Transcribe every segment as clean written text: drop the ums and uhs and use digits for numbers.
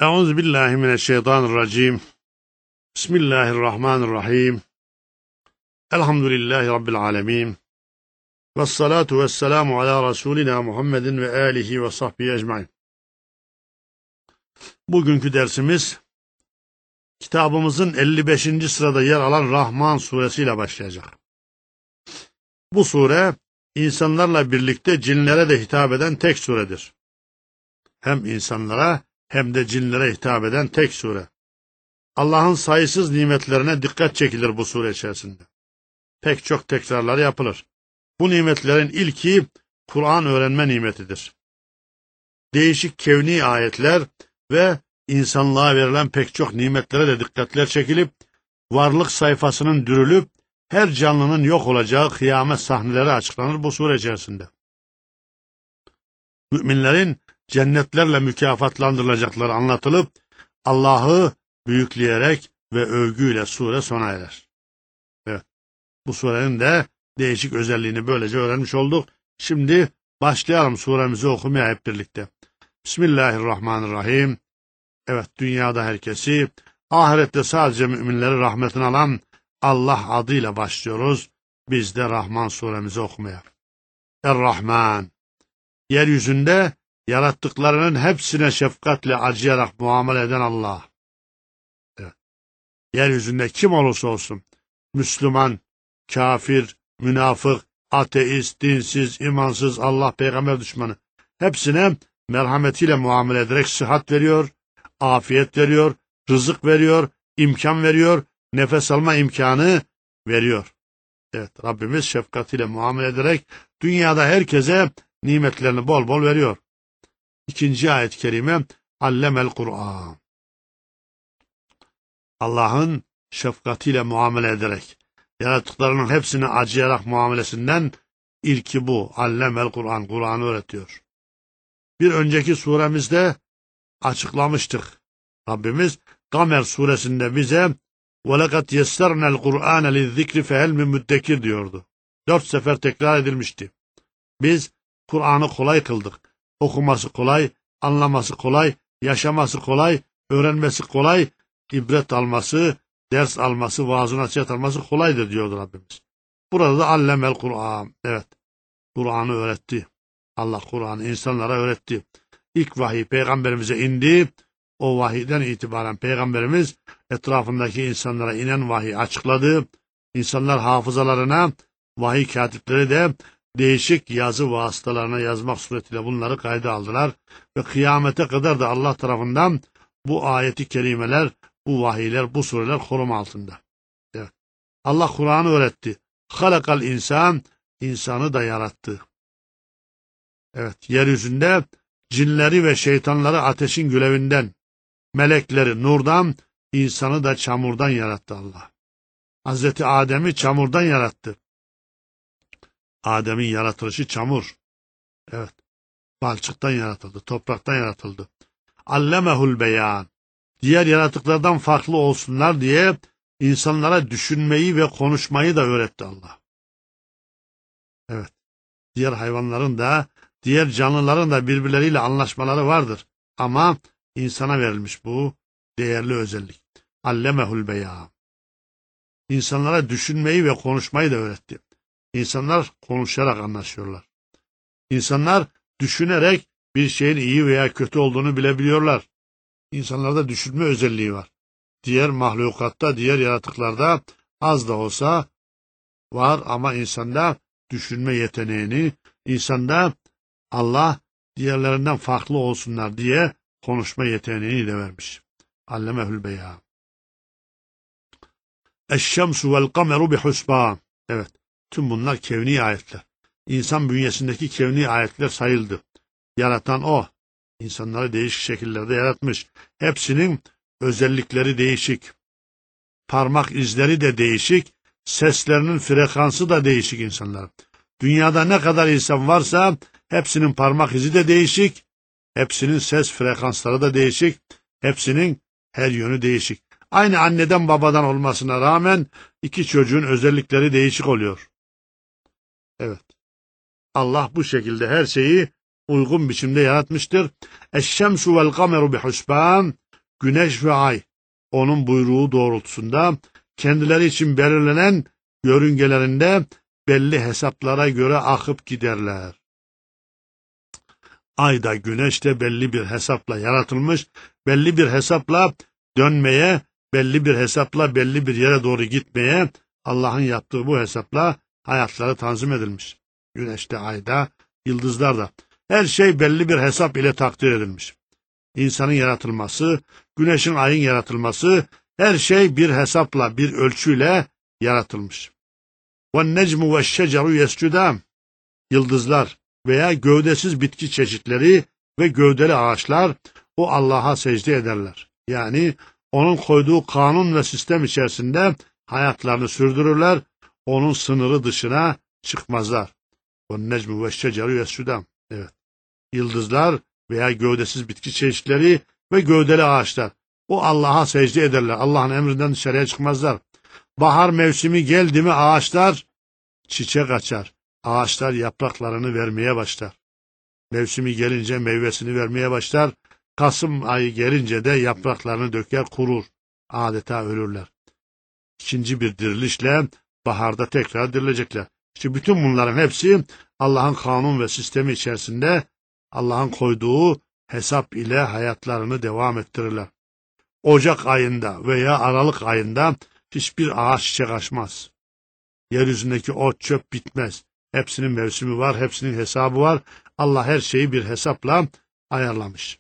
Euzubillahimineşşeytanirracim. Bismillahirrahmanirrahim. Elhamdülillahi Rabbil alemin. Vessalatu vesselamu ala Resulina Muhammedin ve alihi ve sahbihi ecmain. Bugünkü dersimiz kitabımızın 55. sırada yer alan Rahman suresiyle başlayacak. Bu sure insanlarla birlikte cinlere de hitap eden tek suredir. Hem insanlara hem de cinlere hitap eden tek sure. Allah'ın sayısız nimetlerine dikkat çekilir bu sure içerisinde. Pek çok tekrarlar yapılır. Bu nimetlerin ilki Kur'an öğrenme nimetidir. Değişik kevni ayetler ve insanlığa verilen pek çok nimetlere de dikkatler çekilip, varlık sayfasının dürülüp, her canlının yok olacağı kıyamet sahneleri açıklanır bu sure içerisinde. Müminlerin cennetlerle mükafatlandırılacakları anlatılıp, Allah'ı büyükleyerek ve övgüyle sure sona erer. Evet, bu surenin de değişik özelliğini böylece öğrenmiş olduk. Şimdi başlayalım suremizi okumaya hep birlikte. Bismillahirrahmanirrahim. Evet, dünyada herkesi, ahirette sadece müminleri rahmetine alan Allah adıyla başlıyoruz. Biz de Rahman suremizi okumaya. Er-Rahman. Yeryüzünde yarattıklarının hepsine şefkatle acıyarak muamele eden Allah. Evet. Yeryüzünde kim olursa olsun, Müslüman, kafir, münafık, ateist, dinsiz, imansız, Allah peygamber düşmanı, hepsine merhametiyle muamele ederek sıhhat veriyor, afiyet veriyor, rızık veriyor, imkan veriyor, nefes alma imkanı veriyor. Evet, Rabbimiz şefkatiyle muamele ederek dünyada herkese nimetlerini bol bol veriyor. İkinci ayet-i kerime Allemel Kur'an. Allah'ın şefkatiyle muamele ederek, yarattıklarının hepsini acıyarak muamelesinden ilki bu. Allemel Kur'an, Kur'an'ı öğretiyor. Bir önceki suremizde açıklamıştık. Rabbimiz Kamer suresinde bize وَلَقَدْ يَسَّرْنَا الْقُرْآنَ لِلذِّكْرِ فَهَلْ مِنْ مُدَّكِرْ diyordu. 4 sefer tekrar edilmişti. Biz Kur'an'ı kolay kıldık. Okuması kolay, anlaması kolay, yaşaması kolay, öğrenmesi kolay, ibret alması, ders alması, vaaz nasihat alması kolaydır diyordu Rabbimiz. Burada da Allemel Kur'an. Evet, Kur'an'ı öğretti. Allah Kur'an'ı insanlara öğretti. İlk vahiy peygamberimize indi. O vahiyden itibaren peygamberimiz etrafındaki insanlara inen vahiy açıkladı. İnsanlar hafızalarına, vahiy katipleri de değişik yazı vasıtalarına yazmak suretiyle bunları kayda aldılar. Ve kıyamete kadar da Allah tarafından bu ayeti kerimeler, bu vahiyler, bu sureler koruma altında. Evet. Allah Kur'an'ı öğretti. Halakal insan, insanı da yarattı. Evet, yeryüzünde cinleri ve şeytanları ateşin gülevinden, melekleri nurdan, insanı da çamurdan yarattı Allah. Hazreti Adem'i çamurdan yarattı. Adem'in yaratılışı çamur. Evet. Balçıktan yaratıldı, topraktan yaratıldı. Allemehul beyan. Diğer yaratıklardan farklı olsunlar diye insanlara düşünmeyi ve konuşmayı da öğretti Allah. Evet. Diğer hayvanların da, diğer canlıların da birbirleriyle anlaşmaları vardır. Ama insana verilmiş bu değerli özellik. Allemehul beyan. İnsanlara düşünmeyi ve konuşmayı da öğretti. İnsanlar konuşarak anlaşıyorlar. İnsanlar düşünerek bir şeyin iyi veya kötü olduğunu bilebiliyorlar. İnsanlarda düşünme özelliği var. Diğer mahlukatta, diğer yaratıklarda az da olsa var ama insanda düşünme yeteneğini, insanda Allah diğerlerinden farklı olsunlar diye konuşma yeteneğini de vermiş. Allemehül beyan. Eşşemsu vel kameru bihusban. Evet, tüm bunlar kevni ayetler. İnsan bünyesindeki kevni ayetler sayıldı. Yaratan O. İnsanları değişik şekillerde yaratmış. Hepsinin özellikleri değişik. Parmak izleri de değişik. Seslerinin frekansı da değişik insanlar. Dünyada ne kadar insan varsa hepsinin parmak izi de değişik. Hepsinin ses frekansları da değişik. Hepsinin her yönü değişik. Aynı anneden babadan olmasına rağmen iki çocuğun özellikleri değişik oluyor. Evet. Allah bu şekilde her şeyi uygun biçimde yaratmıştır. Eşşemsu vel kameru bihusban. güneş ve ay onun buyruğu doğrultusunda kendileri için belirlenen yörüngelerinde belli hesaplara göre akıp giderler. Ay da güneş de belli bir hesapla yaratılmış, belli bir hesapla dönmeye, belli bir hesapla belli bir yere doğru gitmeye, Allah'ın yaptığı bu hesapla hayatları tanzim edilmiş. Güneşte, ayda, yıldızlarda. Her şey belli bir hesap ile takdir edilmiş. İnsanın yaratılması, güneşin, ayın yaratılması, her şey bir hesapla, bir ölçüyle yaratılmış. وَالنَّجْمُ وَالشَّجَرُ يَسْجُدَانِ Yıldızlar veya gövdesiz bitki çeşitleri ve gövdeli ağaçlar o Allah'a secde ederler. Yani onun koyduğu kanun ve sistem içerisinde hayatlarını sürdürürler, onun sınırı dışına çıkmazlar. وَالنَّجْمُ وَالشَّجَرُ يَسْجُدَانِ Evet. Yıldızlar veya gövdesiz bitki çeşitleri ve gövdeli ağaçlar. O Allah'a secde ederler. Allah'ın emrinden dışarıya çıkmazlar. Bahar mevsimi geldi mi ağaçlar çiçek açar. Ağaçlar yapraklarını vermeye başlar. Mevsimi gelince meyvesini vermeye başlar. Kasım ayı gelince de yapraklarını döker, kurur. Adeta ölürler. İkinci bir dirilişle baharda tekrar dirilecekler. İşte bütün bunların hepsi Allah'ın kanun ve sistemi içerisinde Allah'ın koyduğu hesap ile hayatlarını devam ettirirler. Ocak ayında veya Aralık ayında hiçbir ağaç çiçek açmaz. Yeryüzündeki ot çöp bitmez. Hepsinin mevsimi var, hepsinin hesabı var. Allah her şeyi bir hesapla ayarlamış.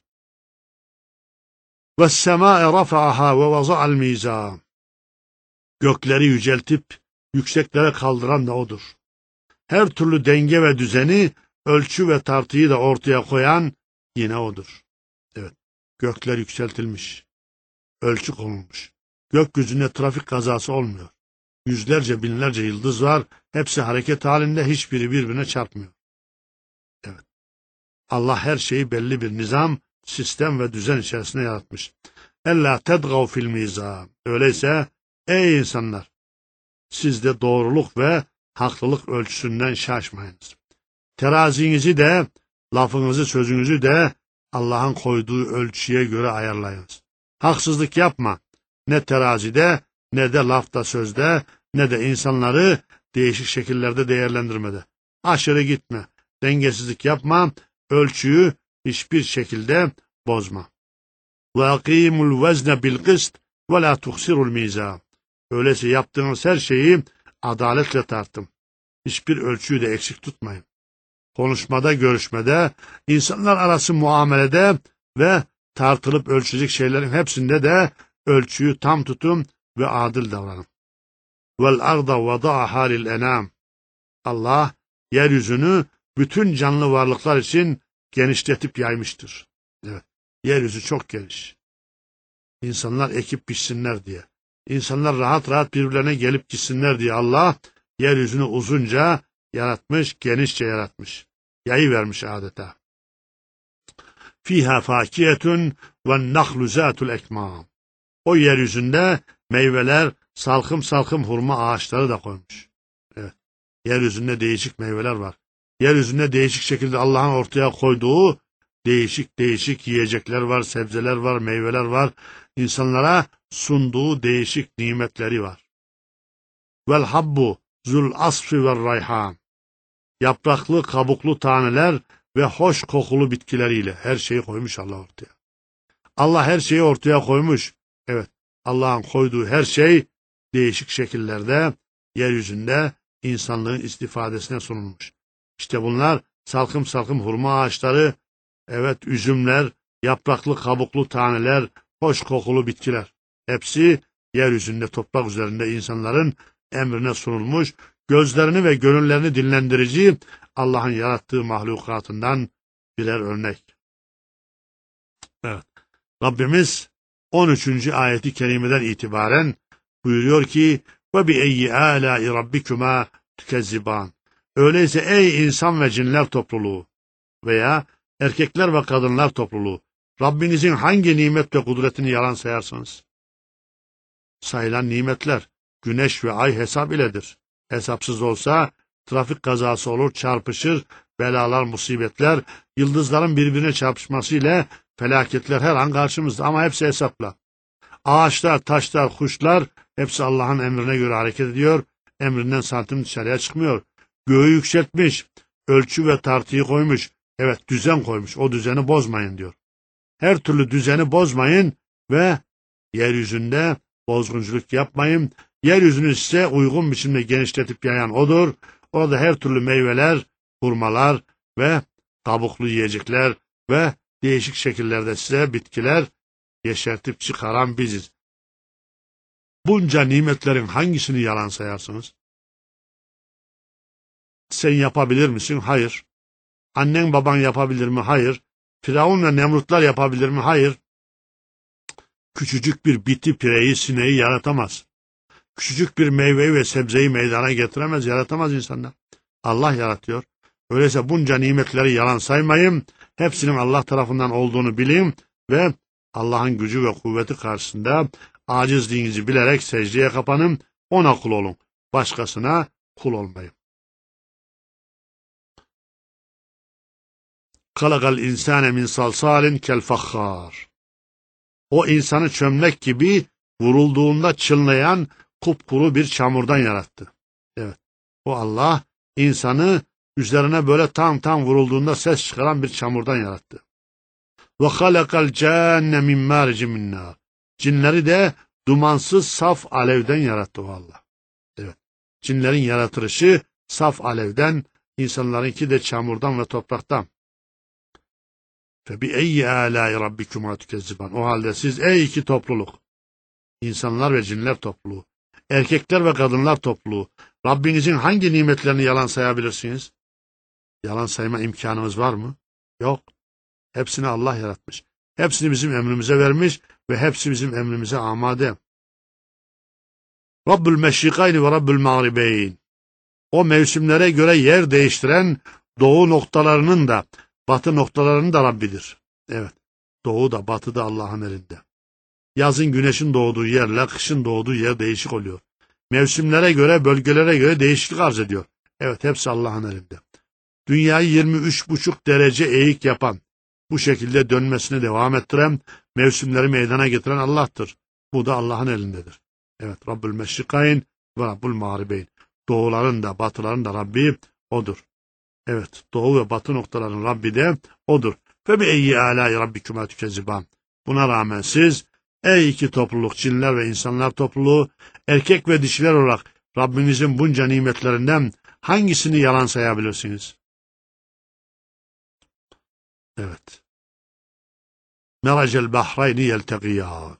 وَالسَّمَاءَ رَفَعَهَا وَوَضَعَ الْمِيزَانَ Gökleri yüceltip yükseklere kaldıran da O'dur. Her türlü denge ve düzeni, ölçü ve tartıyı da ortaya koyan yine O'dur. Evet, gökler yükseltilmiş, ölçü konulmuş. Gökyüzünde trafik kazası olmuyor. Yüzlerce, binlerce yıldız var, hepsi hareket halinde, hiçbiri birbirine çarpmıyor. Evet, Allah her şeyi belli bir nizam, sistem ve düzen içerisinde yaratmış. Ella tedgav fil mizan. Öyleyse ey insanlar, siz de doğruluk ve haklılık ölçüsünden şaşmayınız. Terazinizi de, lafınızı, sözünüzü de Allah'ın koyduğu ölçüye göre ayarlayınız. Haksızlık yapma. Ne terazide, ne de lafta, sözde, ne de insanları değişik şekillerde değerlendirmede. Aşırı gitme, dengesizlik yapma, ölçüyü hiçbir şekilde bozma. وَاَقِيمُ الْوَزْنَ بِالْقِسْطِ وَلَا تُخْسِرُ الْمِيزَانِ Öyleyse yaptığınız her şeyi adaletle tartın. Hiçbir ölçüyü de eksik tutmayın. Konuşmada, görüşmede, insanlar arası muamelede ve tartılıp ölçecek şeylerin hepsinde de ölçüyü tam tutun ve adil davranın. وَالْاَرْضَ وَضَعَهَا لِلْاَنَامِ Allah yeryüzünü bütün canlı varlıklar için genişletip yaymıştır. Evet, yeryüzü çok geniş. İnsanlar ekip biçsinler diye. İnsanlar rahat rahat birbirlerine gelip gitsinler diye Allah yeryüzünü uzunca yaratmış, genişçe yaratmış. Yayıvermiş adeta. Fiha fakiyetun ve nahlu zatul ekmam. O yeryüzünde meyveler, salkım salkım hurma ağaçları da koymuş. Evet. Yeryüzünde değişik meyveler var. Yeryüzünde değişik şekilde Allah'ın ortaya koyduğu değişik değişik yiyecekler var, sebzeler var, meyveler var. İnsanlara sunduğu değişik nimetleri var. Vel habbu zul asfi ve rayhan. Yapraklı, kabuklu taneler ve hoş kokulu bitkileriyle her şeyi koymuş Allah ortaya. Allah her şeyi ortaya koymuş. Evet, Allah'ın koyduğu her şey değişik şekillerde yeryüzünde insanlığın istifadesine sunulmuş. İşte bunlar salkım salkım hurma ağaçları, evet üzümler, yapraklı kabuklu taneler, hoş kokulu bitkiler. Hepsi yeryüzünde toprak üzerinde insanların emrine sunulmuş, gözlerini ve gönüllerini dinlendirici Allah'ın yarattığı mahlukatından birer örnek. Evet, Rabbimiz 13. ayeti kerimeden itibaren buyuruyor ki وَبِأَيِّ آلَاءِ رَبِّكُمَا تُكَذِّبَانِ Öyleyse ey insan ve cinler topluluğu veya erkekler ve kadınlar topluluğu, Rabbinizin hangi nimet ve kudretini yalan sayarsınız? Sayılan nimetler, güneş ve ay hesap iledir. Hesapsız olsa trafik kazası olur, çarpışır, belalar, musibetler, yıldızların birbirine çarpışmasıyla felaketler her an karşımızda ama hepsi hesapla. Ağaçlar, taşlar, kuşlar hepsi Allah'ın emrine göre hareket ediyor. Emrinden santim dışarıya çıkmıyor. Göğü yükseltmiş, ölçü ve tartıyı koymuş. Evet, düzen koymuş. O düzeni bozmayın diyor. Her türlü düzeni bozmayın ve yeryüzünde bozgunculuk yapmayın. Yeryüzünü size uygun biçimde genişletip yayan odur. Orada her türlü meyveler, hurmalar ve kabuklu yiyecekler ve değişik şekillerde size bitkiler yeşertip çıkaran biziz. Bunca nimetlerin hangisini yalan sayarsınız? Sen yapabilir misin? Hayır. Annen baban yapabilir mi? Hayır. Firavun ve Nemrutlar yapabilir mi? Hayır. Küçücük bir biti, pireyi, sineği yaratamaz. Küçücük bir meyveyi ve sebzeyi meydana getiremez, yaratamaz insanlar. Allah yaratıyor. Öyleyse bunca nimetleri yalan saymayın. Hepsinin Allah tarafından olduğunu bilin ve Allah'ın gücü ve kuvveti karşısında acizliğinizi bilerek secdeye kapanın, ona kul olun. Başkasına kul olmayın. Kalakal insane min salsalin kel fakhar. O insanı çömlek gibi vurulduğunda çınlayan kupkuru bir çamurdan yarattı. Evet. O Allah insanı üzerine böyle tam vurulduğunda ses çıkaran bir çamurdan yarattı. Ve halakal cenne min maricin min nar. Cinleri de dumansız saf alevden yarattı o Allah. Evet. Cinlerin yaratılışı saf alevden, insanlarınki de çamurdan ve topraktan. فَبِأَيِّ آلَاءِ رَبِّكُمَا تُكَذِّبَانِ. O halde siz ey iki topluluk, insanlar ve cinler topluluğu, erkekler ve kadınlar topluluğu, Rabbinizin hangi nimetlerini yalan sayabilirsiniz? Yalan sayma imkanımız var mı? Yok. Hepsini Allah yaratmış. Hepsini bizim emrimize vermiş ve hepsi bizim emrimize amade. Rabbül meşrikayni ve Rabbül mağribeyn. O mevsimlere göre yer değiştiren doğu noktalarının da batı noktalarının da Rabbidir. Evet. Doğu da batı da Allah'ın elinde. Yazın güneşin doğduğu yerle kışın doğduğu yer değişik oluyor. Mevsimlere göre, bölgelere göre değişiklik arz ediyor. Evet, hepsi Allah'ın elinde. Dünyayı 23,5 derece eğik yapan, bu şekilde dönmesine devam ettiren, mevsimleri meydana getiren Allah'tır. Bu da Allah'ın elindedir. Evet, Rabbül meşrikayn ve Rabbül mağribeyn. Doğuların da batıların da Rabbi odur. Evet, doğu ve batı noktaların Rabbi de odur. فَبِأَيِّ آلَاءِ رَبِّكُمَا تُكَذِّبَانِ. Buna rağmen siz, ey iki topluluk, cinler ve insanlar topluluğu, erkek ve dişiler olarak Rabbinizin bunca nimetlerinden hangisini yalan sayabilirsiniz? Evet. Meracel bahrayni yeltegiyâ.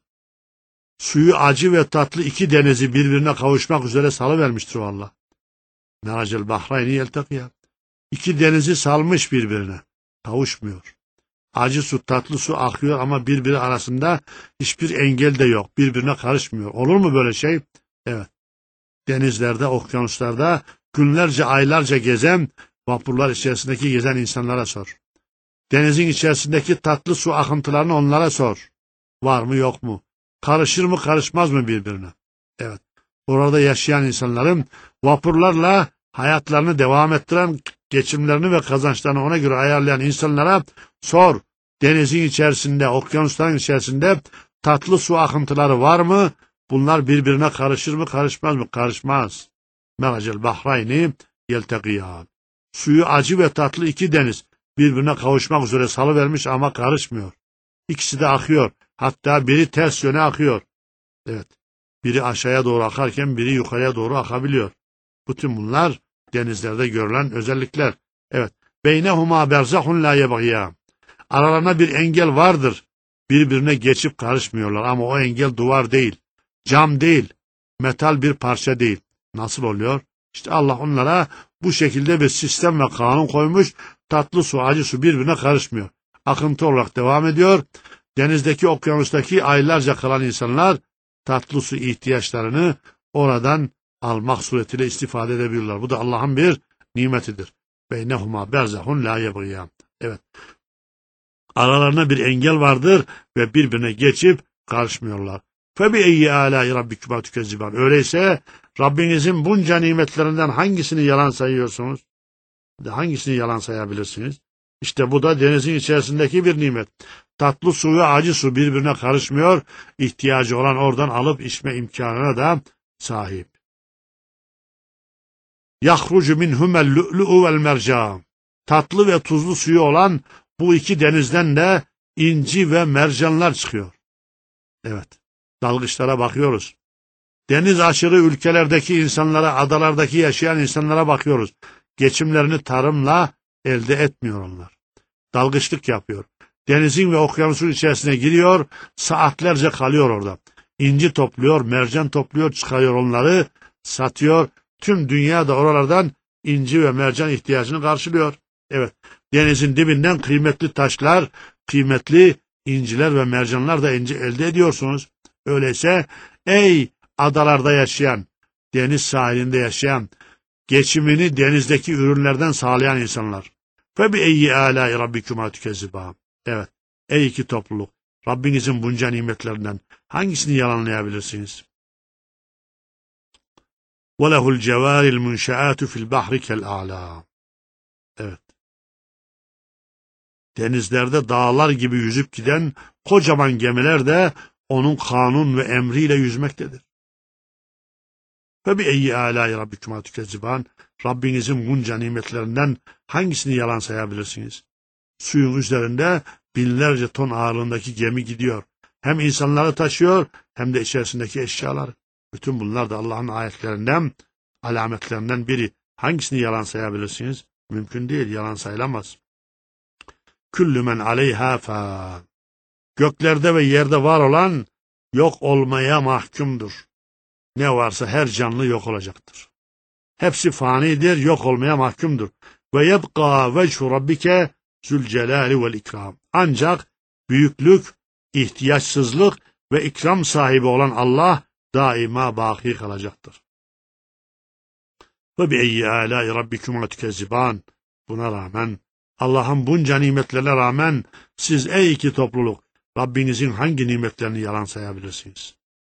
Suyu acı ve tatlı iki denizi birbirine kavuşmak üzere salıvermiştir o Allah. Meracel bahrayni yeltegiyâ. İki denizi salmış birbirine. Kavuşmuyor. Acı su, tatlı su akıyor ama birbiri arasında hiçbir engel de yok. Birbirine karışmıyor. Olur mu böyle şey? Evet. Denizlerde, okyanuslarda günlerce, aylarca gezen, vapurlar içerisindeki gezen insanlara sor. Denizin içerisindeki tatlı su akıntılarını onlara sor. Var mı yok mu? Karışır mı karışmaz mı birbirine? Evet. Orada yaşayan insanların vapurlarla hayatlarını devam ettiren, geçimlerini ve kazançlarını ona göre ayarlayan insanlara sor. Denizin içerisinde, okyanusların içerisinde tatlı su akıntıları var mı? Bunlar birbirine karışır mı karışmaz mı? Karışmaz. Meracel bahrayni yeltegiyân. Suyu acı ve tatlı iki deniz birbirine kavuşmak üzere salıvermiş ama karışmıyor. İkisi de akıyor. Hatta biri ters yöne akıyor. Evet. Biri aşağıya doğru akarken biri yukarıya doğru akabiliyor. Bütün bunlar denizlerde görülen özellikler. Evet. Beynehuma berzahun la yebgiyân. Aralarına bir engel vardır. Birbirine geçip karışmıyorlar ama o engel duvar değil, cam değil, metal bir parça değil. Nasıl oluyor? İşte Allah onlara bu şekilde bir sistem ve kanun koymuş. Tatlı su, acı su birbirine karışmıyor. Akıntı olarak devam ediyor. Denizdeki, okyanustaki aylarca kalan insanlar tatlı su ihtiyaçlarını oradan almak suretiyle istifade edebilirler. Bu da Allah'ın bir nimetidir. Beynehuma berzahun la yebgiyân. Evet. Aralarına bir engel vardır ve birbirine geçip karışmıyorlar. فَبِأَيِّ آلَاءِ رَبِّكُمَا تُكَذِّبَانِ. Öyleyse Rabbinizin bunca nimetlerinden hangisini yalan sayıyorsunuz? Hangisini yalan sayabilirsiniz? İşte bu da denizin içerisindeki bir nimet. Tatlı su ve acı su birbirine karışmıyor. İhtiyacı olan oradan alıp içme imkanına da sahip. Yahrucu minhumel lu'lu'u vel mercan. Tatlı ve tuzlu suyu olan bu iki denizden de inci ve mercanlar çıkıyor. Evet, dalgıçlara bakıyoruz. Deniz aşırı ülkelerdeki insanlara, adalardaki yaşayan insanlara bakıyoruz. Geçimlerini tarımla elde etmiyor onlar. Dalgıçlık yapıyor. Denizin ve okyanusun içerisine giriyor, saatlerce kalıyor orada. İnci topluyor, mercan topluyor, çıkarıyor onları, satıyor. Tüm dünya da oralardan inci ve mercan ihtiyacını karşılıyor. Evet, denizin dibinden kıymetli taşlar, kıymetli inciler ve mercanlar da elde ediyorsunuz. Öyleyse ey adalarda yaşayan, deniz sahilinde yaşayan, geçimini denizdeki ürünlerden sağlayan insanlar. فَبِاَيِّ آلَاءِ رَبِّكُمَا تُكَذِّبَانِ. Evet, ey iki topluluk, Rabbinizin bunca nimetlerinden hangisini yalanlayabilirsiniz? وَلَهُ الْجَوَارِ الْمُنْشَآتُ فِي الْبَحْرِ كَالْاَعْلَامِ. Evet. Denizlerde dağlar gibi yüzüp giden kocaman gemiler de onun kanun ve emriyle yüzmektedir. فَبِاَيِّ آلَاءِ رَبِّكُمَا تُكَذِّبَانِ. Rabbinizin bunca nimetlerinden hangisini yalan sayabilirsiniz? Suyun üzerinde binlerce ton ağırlığındaki gemi gidiyor. Hem insanları taşıyor hem de içerisindeki eşyaları. Bütün bunlar da Allah'ın ayetlerinden, alametlerinden biri. Hangisini yalan sayabilirsiniz? Mümkün değil, yalan sayılamaz. Küllü men aleyha fan. Göklerde ve yerde var olan yok olmaya mahkumdur. Ne varsa her canlı yok olacaktır. Hepsi fanidir, yok olmaya mahkumdur. Ve yebqa vechu rabbike zülcelali vel ikram. Ancak büyüklük, ihtiyaçsızlık ve ikram sahibi olan Allah daima baki kalacaktır. Ve bi'eyyi âlâi rabbikuma tükezziban. Buna rağmen, Allah'ın bunca nimetlerine rağmen siz ey iki topluluk, Rabbinizin hangi nimetlerini yalan sayabilirsiniz?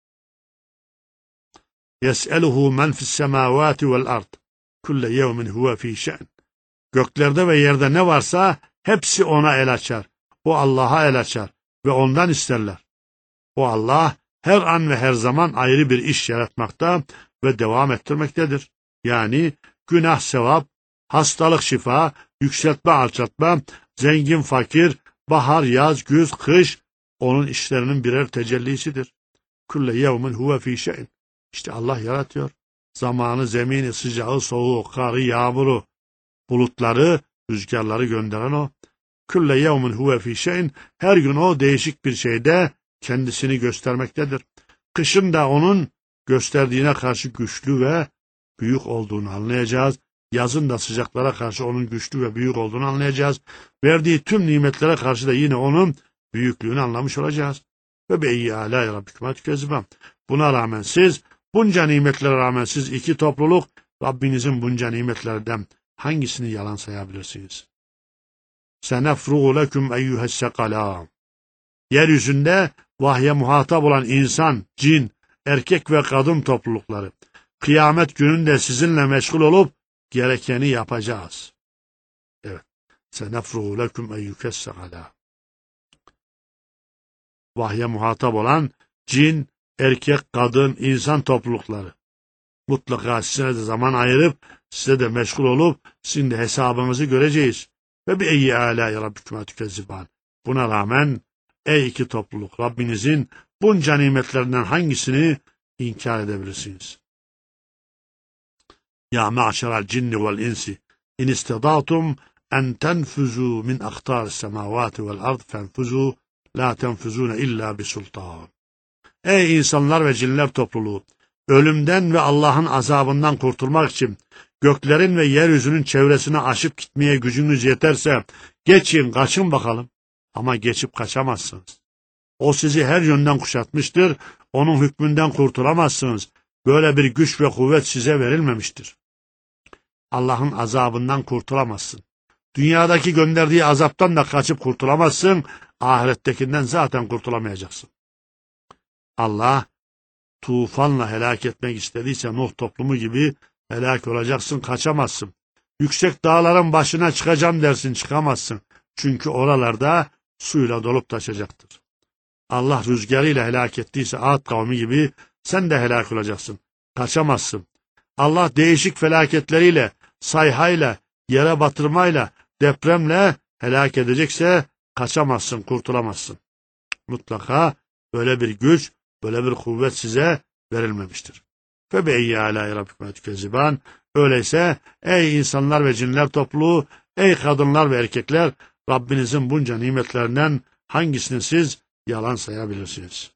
يَسْأَلُهُ مَنْ فِي السَّمَاوَاتِ وَالْأَرْضِ كُلَّ يَوْمٍ هُوَ فِي شَأْنٍ. Göklerde ve yerde ne varsa hepsi ona el açar. O Allah'a el açar ve ondan isterler. O Allah her an ve her zaman ayrı bir iş yaratmakta ve devam ettirmektedir. Yani günah sevap, hastalık şifa, yükseltme alçaltma, zengin fakir, bahar yaz, güz kış onun işlerinin birer tecellisidir. Kulle yevmin huve fî şeyin. İşte Allah yaratıyor. Zamanı, zemini, sıcağı, soğuğu, karı, yağmuru, bulutları, rüzgarları gönderen o. Kulle yevmin huve fî şeyin. Her gün o değişik bir şeyde kendisini göstermektedir. Kışın da onun gösterdiğine karşı güçlü ve büyük olduğunu anlayacağız. Yazın da sıcaklara karşı onun güçlü ve büyük olduğunu anlayacağız. Verdiği tüm nimetlere karşı da yine onun büyüklüğünü anlamış olacağız. Ve beyyi alâ rabbikuma tükezzibân. Buna rağmen siz, bunca nimetlere rağmen siz iki topluluk, Rabbinizin bunca nimetlerden hangisini yalan sayabilirsiniz? Senefruğu leküm eyyühessekalâ. Yeryüzünde vahye muhatap olan insan, cin, erkek ve kadın toplulukları, kıyamet gününde sizinle meşgul olup gerekeni yapacağız. Evet. Senefruğu leküm eyyühessekalâ. Vahye muhatap olan cin, erkek, kadın, insan toplulukları. Mutlaka size de zaman ayırıp, size de meşgul olup, sizin de hesabınızı göreceğiz. Ve bir eyyi âlâi rabbikuma tükezziban. Buna rağmen, ey iki topluluk, Rabbinizin bunca nimetlerinden hangisini inkar edebilirsiniz? Ya ma'şeral cinni vel insi, in istedâtum en tenfuzû min aktâris semâvâti vel ard fenfuzû, la tenfuzûne illâ bisultân. Ey insanlar ve cinler topluluğu! Ölümden ve Allah'ın azabından kurtulmak için göklerin ve yeryüzünün çevresine aşıp gitmeye gücünüz yeterse geçin, kaçın bakalım. Ama geçip kaçamazsınız. O sizi her yönden kuşatmıştır. Onun hükmünden kurtulamazsınız. Böyle bir güç ve kuvvet size verilmemiştir. Allah'ın azabından kurtulamazsın. Dünyadaki gönderdiği azaptan da kaçıp kurtulamazsın. Ahirettekinden zaten kurtulamayacaksın. Allah tufanla helak etmek istediyse Nuh toplumu gibi helak olacaksın, kaçamazsın. Yüksek dağların başına çıkacağım dersin, çıkamazsın. Çünkü oralarda suyla dolup taşacaktır. Allah rüzgarıyla helak ettiyse Ad kavmi gibi sen de helak olacaksın. Kaçamazsın. Allah değişik felaketleriyle, sayhayla, yere batırmayla, depremle helak edecekse kaçamazsın, kurtulamazsın. Mutlaka böyle bir güç, böyle bir kuvvet size verilmemiştir. Febeyye alâ rabbikuma tükezziban. Öyleyse ey insanlar ve cinler topluluğu, ey kadınlar ve erkekler, Rabbinizin bunca nimetlerinden hangisini siz yalan sayabilirsiniz?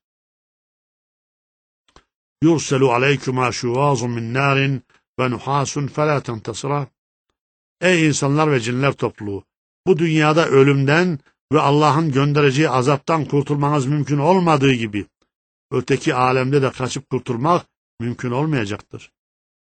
Yurselu aleykuma şuvazun min narin ve nuhasun felâ tentasira. Ey insanlar ve cinler topluluğu, bu dünyada ölümden ve Allah'ın göndereceği azaptan kurtulmanız mümkün olmadığı gibi, öteki alemde de kaçıp kurtulmak mümkün olmayacaktır.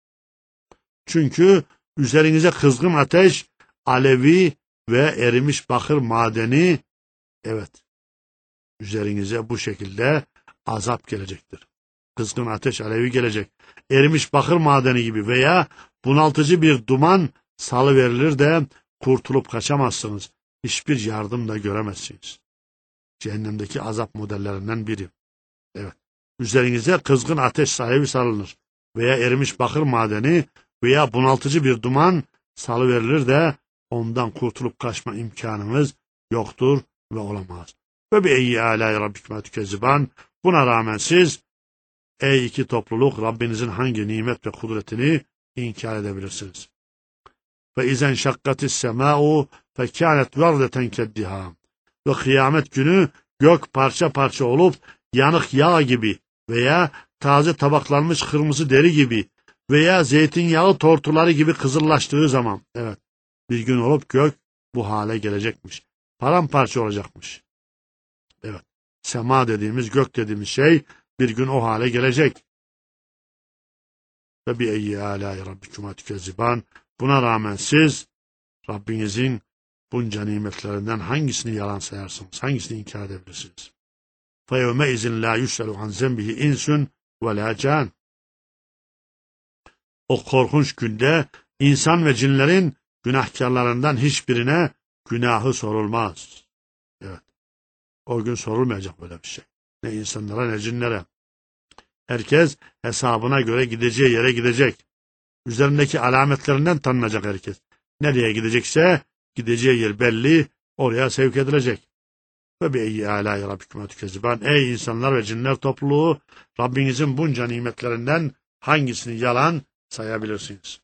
Çünkü üzerinize kızgın ateş, alevi ve erimiş bakır madeni, evet, üzerinize bu şekilde azap gelecektir. Kızgın ateş, alevi gelecek. Erimiş bakır madeni gibi veya bunaltıcı bir duman salıverilir de kurtulup kaçamazsınız. Hiçbir yardım da göremezsiniz. Cehennemdeki azap modellerinden biri. Evet. Üzerinize kızgın ateş sahibi salınır veya erimiş bakır madeni veya bunaltıcı bir duman salıverilir de ondan kurtulup kaçma imkanımız yoktur ve olamaz. Ve bi eyyi âlâi rabbikuma tükezziban. Buna rağmen siz, ey iki topluluk, Rabbinizin hangi nimet ve kudretini inkar edebilirsiniz? Ve izen şakkatis semâ'u fekânet verdeten keddihâm. Ve kıyamet günü gök parça parça olup yanık yağ gibi veya taze tabaklanmış kırmızı deri gibi veya zeytinyağı tortuları gibi kızıllaştığı zaman, evet, bir gün olup gök bu hale gelecekmiş. Paramparça olacakmış. Evet, sema dediğimiz, gök dediğimiz şey bir gün o hale gelecek. Ve bi eyyi âlâi rabbikuma tükezziban. Buna rağmen siz Rabbinizin bunca nimetlerinden hangisini yalan sayarsınız? Hangisini inkar edebilirsiniz? فَيَوْمَئِذٍ لَا يُسْأَلُ عَنْ زَنْبِهِ اِنْسٌ وَلَا can. O korkunç günde insan ve cinlerin günahkarlarından hiçbirine günahı sorulmaz. Evet. O gün sorulmayacak böyle bir şey. Ne insanlara ne cinlere. Herkes hesabına göre gideceği yere gidecek. Üzerindeki alametlerinden tanınacak herkes. Nereye gidecekse gideceği yer belli, oraya sevk edilecek. Ve bi eyyi âlâi rabbikuma tükezziban. Ey insanlar ve cinler topluluğu, Rabbinizin bunca nimetlerinden hangisini yalan sayabilirsiniz?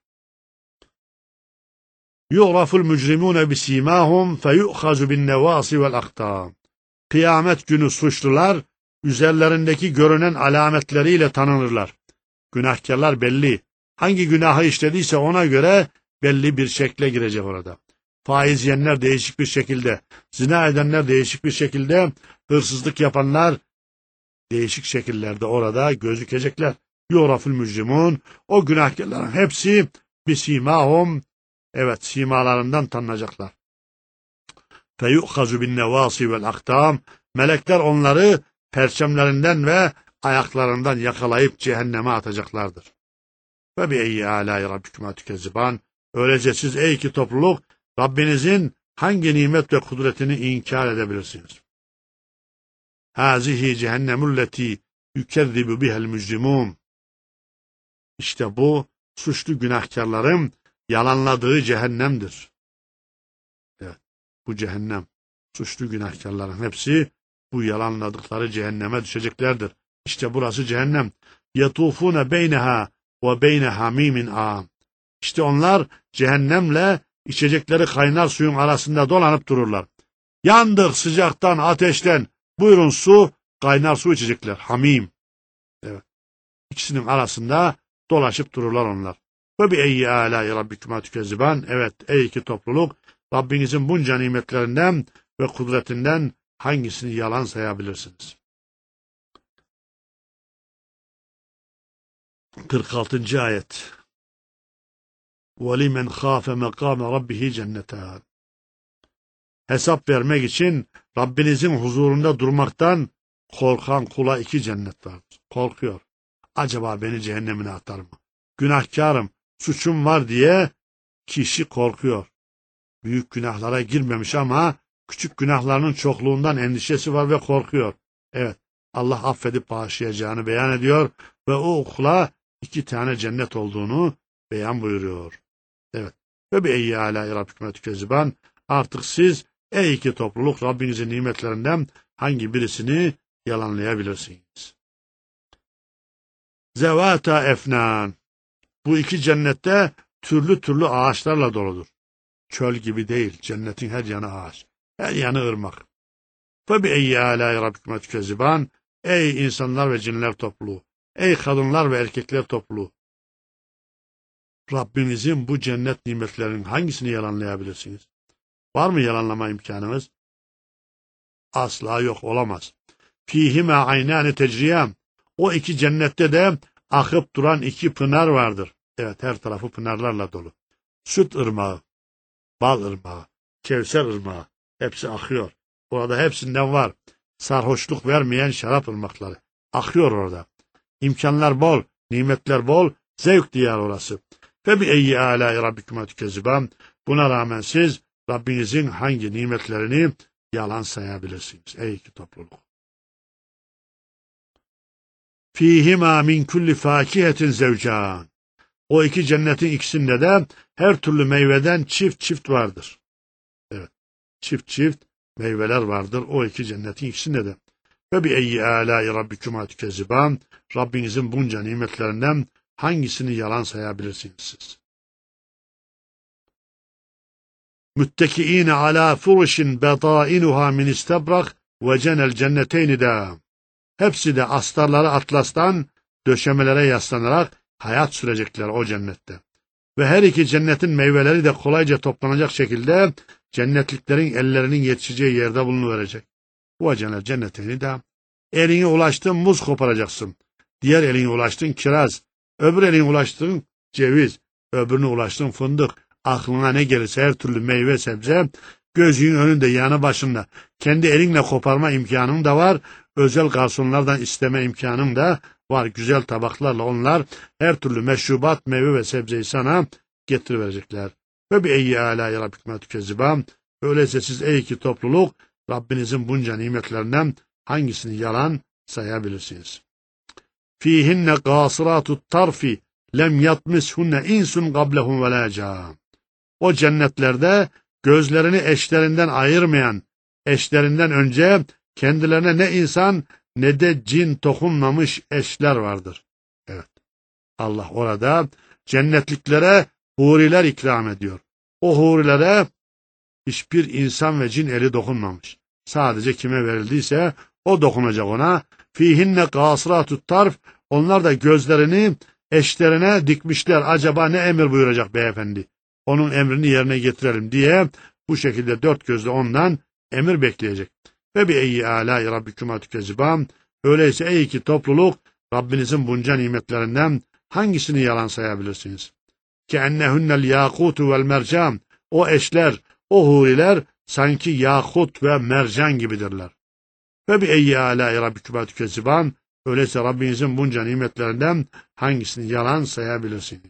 Yu'raful mücrimûne bisîmâhum feyu'hazu bin nevâsi vel aktâm. Kıyamet günü suçlular üzerlerindeki görünen alametleriyle tanınırlar. Günahkarlar belli. Hangi günahı işlediyse ona göre belli bir şekle girecek orada. Faiz yiyenler değişik bir şekilde, zina edenler değişik bir şekilde, hırsızlık yapanlar değişik şekillerde orada gözükecekler. Yu'raful mücrimun. O günahkarların hepsi bisimahum, evet, simalarından tanınacaklar. Feyu'hazu bin nevâsi vel aktam. Melekler onları perçemlerinden ve ayaklarından yakalayıp cehenneme atacaklardır. Ve bi eyyi âlâi rabbikuma tükezziban. Öylece siz ey iki topluluk, Rabbinizin hangi nimet ve kudretini inkar edebilirsiniz? Hâzihi cehennemulleti yükezzibu bihel mücrimun. İşte bu suçlu günahkarların yalanladığı cehennemdir. Evet, bu cehennem. Suçlu günahkarların hepsi bu yalanladıkları cehenneme düşeceklerdir. İşte burası cehennem. Yatufune beyneha ve beyne hamimin âm. İşte onlar cehennemle içecekleri kaynar suyun arasında dolanıp dururlar. Yandık sıcaktan, ateşten. Buyurun su, kaynar su içecekler. Hamim. Evet. İkisinin arasında dolaşıp dururlar onlar. Ve bi eyyi âlâi rabbikuma tükezziban. Evet, ey iki topluluk, Rabbinizin bunca nimetlerinden ve kudretinden hangisini yalan sayabilirsiniz? 46. ayet. وَلِمَنْ خَافَ مَقَامَ رَبِّهِ cennetân. Hesap vermek için Rabbinizin huzurunda durmaktan korkan kula iki cennet vardır. Korkuyor. Acaba beni cehennemine atar mı? Günahkarım, suçum var diye kişi korkuyor. Büyük günahlara girmemiş ama Küçük günahlarının çokluğundan endişesi var ve korkuyor. Evet, Allah affedip bağışlayacağını beyan ediyor ve o okula 2 tane cennet olduğunu beyan buyuruyor. Evet. Ve bi eyyi alâi rabbikuma tükezziban. Artık siz ey iki topluluk Rabbinizin nimetlerinden hangi birisini yalanlayabilirsiniz? Zevâta efnân. Bu 2 cennette türlü türlü ağaçlarla doludur. Çöl gibi değil, cennetin her yanı ağaç, her yanı ırmak. Fe bi eyyi alâi rabbikuma tükezziban. Ey insanlar ve cinler topluluğu, ey kadınlar ve erkekler topluluğu. Rabbinizin bu cennet nimetlerinin hangisini yalanlayabilirsiniz? Var mı yalanlama imkanımız? Asla yok, olamaz. Fîhime aynâni tecriyâm. O 2 cennette de akıp duran 2 pınar vardır. Evet, her tarafı pınarlarla dolu. Süt ırmağı, bal ırmağı, Kevser ırmağı, hepsi akıyor. Orada hepsinden var. Sarhoşluk vermeyen şarap ırmakları. Akıyor orada. İmkanlar bol, nimetler bol, zevk diyar orası. Ve bi eyyi alâi rabbikuma tükezziban. Buna rağmen siz Rabbinizin hangi nimetlerini yalan sayabilirsiniz ey iki topluluk. Fîhimâ min kulli fâkihetin zevcân. O 2 cennetin ikisinde de her türlü meyveden çift çift vardır. Evet, çift çift meyveler vardır o 2 cennetin ikisinde de. Ve bi eyyi alâi rabbikuma tükezziban. Rabbinizin bunca nimetlerinden hangisini yalan sayabilirsiniz siz? Müttekiîne alâ furuşin bedâinuhâ min istebrak ve cenel cenneteyni dâ. Hepsi de astarları atlastan döşemelere yaslanarak hayat sürecekler o cennette. Ve her 2 cennetin meyveleri de kolayca toplanacak şekilde cennetliklerin ellerinin yetişeceği yerde bulunuverecek. Ve cenel cenneteyni dâ. Eline ulaştın muz koparacaksın. Diğer eline ulaştın kiraz. Öbür eline ulaştın ceviz. Öbürüne ulaştın fındık. Aklına ne gelirse her türlü meyve sebze gözünün önünde yanı başında. Kendi elinle koparma imkanın da var. Özel garsonlardan isteme imkanın da var. Güzel tabaklarla onlar her türlü meşrubat, meyve ve sebzeyi sana getiriverecekler. Ve bi eyyi alâi rabbikuma tükezziban. Öyleyse siz ey iki topluluk Rabbinizin bunca nimetlerinden hangisini yalan sayabilirsiniz? Fihinne gâsırâtut tarfi lem yatmishunne insun qablehum ve lâ cân. O cennetlerde gözlerini eşlerinden ayırmayan, eşlerinden önce kendilerine ne insan ne de cin dokunmamış eşler vardır. Evet, Allah orada cennetliklere huriler ikram ediyor. O hurilere hiçbir insan ve cin eli dokunmamış. Sadece kime verildiyse o dokunacak ona. Fihinne gâsırâtut tarf. Onlar da gözlerini eşlerine dikmişler. Acaba ne emir buyuracak beyefendi? Onun emrini yerine getirelim diye bu şekilde 4 gözle ondan emir bekleyecek. Ve bi eyyi alâi rabbikuma tükezziban. Öyleyse ey iki topluluk Rabbinizin bunca nimetlerinden hangisini yalan sayabilirsiniz? Ki ennehunnel yakutu vel mercan. O eşler, o huriler sanki yakut ve mercan gibidirler. Ve bi eyyi alâi rabbikuma tükezziban. Öyleyse Rabbinizin bunca nimetlerinden hangisini yalan sayabilirsiniz?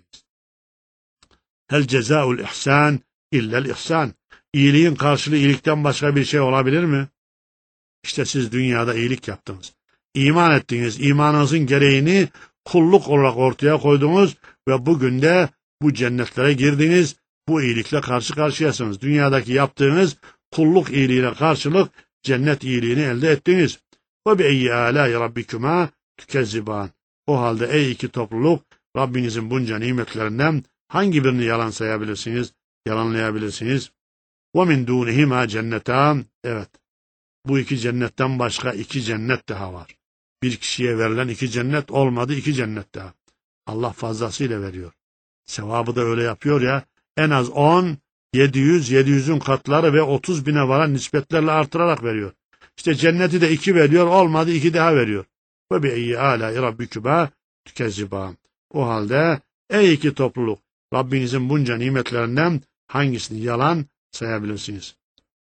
Hel cezaul ihsan illel ihsan. İyiliğin karşılığı iyilikten başka bir şey olabilir mi? İşte siz dünyada iyilik yaptınız. İman ettiniz. İmanınızın gereğini kulluk olarak ortaya koydunuz ve bugün de bu cennetlere girdiniz. Bu iyilikle karşı karşıyasınız. Dünyadaki yaptığınız kulluk iyiliğine karşılık cennet iyiliğini elde ettiniz. Ve bi eyyi alâi rabbikuma tükezziban. O halde ey iki topluluk Rabbinizin bunca nimetlerinden hangi birini yalan sayabilirsiniz, yalanlayabilirsiniz? وَمِنْ دُونِهِمَا cennetân. Evet, bu 2 cennetten başka 2 cennet daha var. Bir kişiye verilen 2 cennet olmadı, 2 cennet daha. Allah fazlasıyla veriyor. Sevabı da öyle yapıyor ya, en az 10, 700, 700'ün katları ve 30 bine varan nispetlerle artırarak veriyor. İşte cenneti de 2 veriyor, olmadı 2 daha veriyor. Ve bi eyyi alâi rabbikuma tükezzibân. O halde ey iki topluluk, Rabbinizin bunca nimetlerinden hangisini yalan sayabilirsiniz?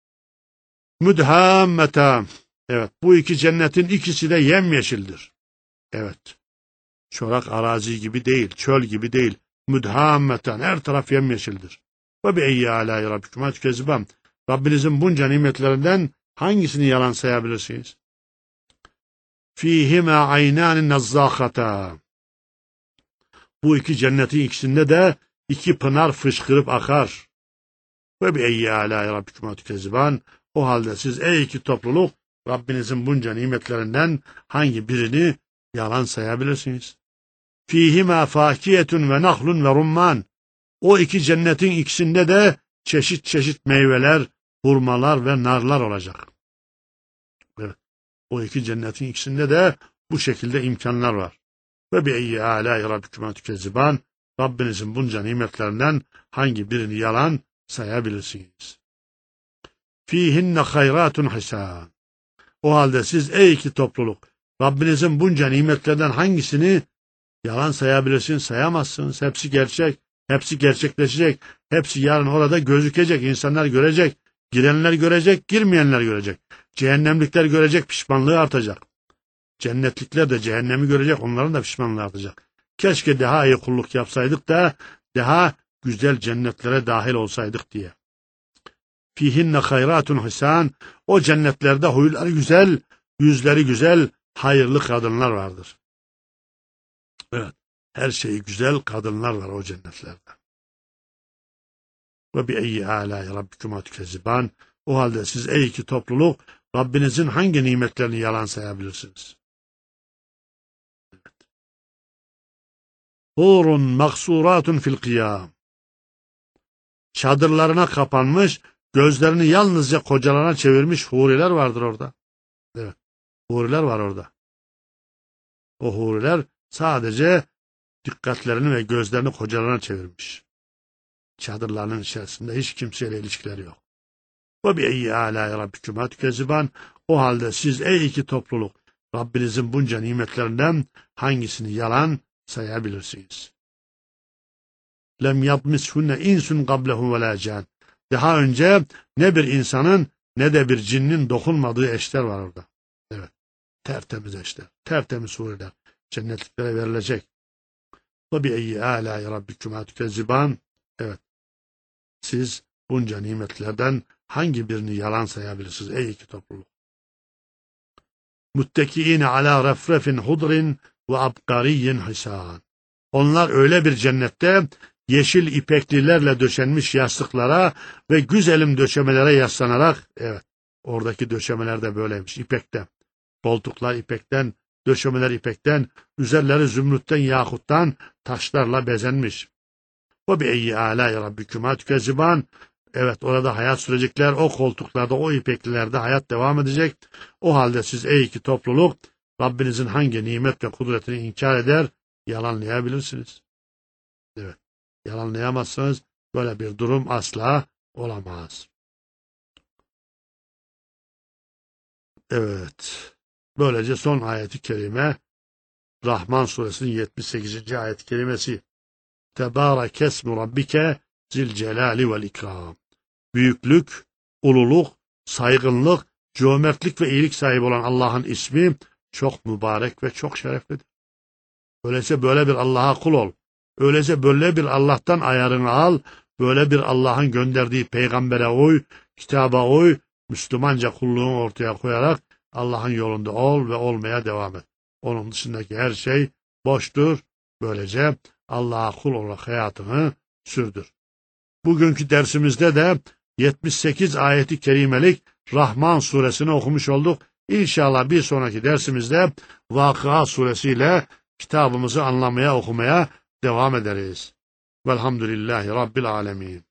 Müdhammeta. Evet, bu 2 cennetin ikisi de yemyeşildir. Evet, çorak arazi gibi değil, çöl gibi değil. Müdhammeten, her taraf yemyeşildir. Ve bi eyyi alâi rabbikuma tükezziban. Rabbinizin bunca nimetlerinden hangisini yalan sayabilirsiniz? Fîhime aynâni nazzâhata. Bu iki cennetin ikisinde de iki pınar fışkırıp akar. Ve bi eyyi âlâi rabbikuma tükezziban. O halde siz ey iki topluluk Rabbinizin bunca nimetlerinden hangi birini yalan sayabilirsiniz? Fîhime fâkiyetun ve nahlun ve rumman. O iki cennetin ikisinde de çeşit çeşit meyveler, hurmalar ve narlar olacak. Evet. O iki cennetin ikisinde de bu şekilde imkanlar var. Ve bi eyyi âlâi rabbikuma tükezziban. Rabbinizin bunca nimetlerinden hangi birini yalan sayabilirsiniz? Fîhinne hayratun hisân. O halde siz ey iki topluluk Rabbinizin bunca nimetlerden hangisini yalan sayabilirsiniz? Sayamazsınız. Hepsi gerçek. Hepsi gerçekleşecek. Hepsi yarın orada gözükecek. İnsanlar görecek. Girenler görecek, girmeyenler görecek. Cehennemlikler görecek, pişmanlığı artacak. Cennetlikler de cehennemi görecek, onların da pişmanlığı artacak. Keşke daha iyi kulluk yapsaydık da daha güzel cennetlere dahil olsaydık diye. Fihinne hayratun hisan. O cennetlerde huyları güzel, yüzleri güzel, hayırlı kadınlar vardır. Evet, her şeyi güzel kadınlar var o cennetlerde. Ve bi eyyi âlâi rabbikuma tükezziban. O halde siz ey iki topluluk Rabbinizin hangi nimetlerini yalan sayabilirsiniz? Evet. Hurun maksuratun fil kıyam. Çadırlarına kapanmış, gözlerini yalnızca kocalarına çevirmiş huriler vardır orada. Evet, huriler var orada. O huriler sadece dikkatlerini ve gözlerini kocalarına çevirmiş. Çadırlarının içerisinde hiç kimseyle ilişkileri yok. Ve bi eyyi âlâi rabbikuma tükezziban. O halde siz ey iki topluluk Rabbinizin bunca nimetlerinden hangisini yalan sayabilirsiniz? Lem yatmishunne insun qablehu ve la can. Daha önce ne bir insanın ne de bir cinnin dokunmadığı eşler var orada. Evet. Tertemiz eşler. Tertemiz huriler. Cennetliklere verilecek. Ve bi eyyi âlâi rabbikuma tükezziban. Evet. Siz bunca nimetlerden hangi birini yalan sayabilirsiniz ey iki topluluk? Muttekiine ala refrefin hudrin ve abkariyyin hisan. Onlar öyle bir cennette yeşil ipeklilerle döşenmiş yastıklara ve güzelim döşemelere yaslanarak, evet, oradaki döşemeler de böyleymiş, ipekten. Koltuklar ipekten, döşemeler ipekten, üzerleri zümrütten, yakuttan, taşlarla bezenmiş. Ve bi eyyi âlâi rabbikuma tükezziban. Evet, orada hayat sürecekler, o koltuklarda, o ipeklilerde hayat devam edecek. O halde siz ey iki topluluk, Rabbinizin hangi nimet ve kudretini inkar eder, yalanlayabilirsiniz. Evet, yalanlayamazsınız, böyle bir durum asla olamaz. Evet, böylece son ayet-i kerime, Rahman suresinin 78. ayet-i kerimesi. Tebâreke esmu rabbike zilcelâli vel ikram. Büyüklük, ululuk, saygınlık, cömertlik ve iyilik sahibi olan Allah'ın ismi çok mübarek ve çok şereflidir. Öyleyse böyle bir Allah'a kul ol. Öyleyse böyle bir Allah'tan ayarını al. Böyle bir Allah'ın gönderdiği peygambere uy, kitaba uy, Müslümanca kulluğunu ortaya koyarak Allah'ın yolunda ol ve olmaya devam et. Onun dışındaki her şey boştur. Böylece Allah'a kul olarak hayatını sürdür. Bugünkü dersimizde de 78 ayeti kerimelik Rahman suresini okumuş olduk. İnşallah bir sonraki dersimizde Vakıa suresiyle kitabımızı anlamaya, okumaya devam ederiz. Velhamdülillahi Rabbil alemin.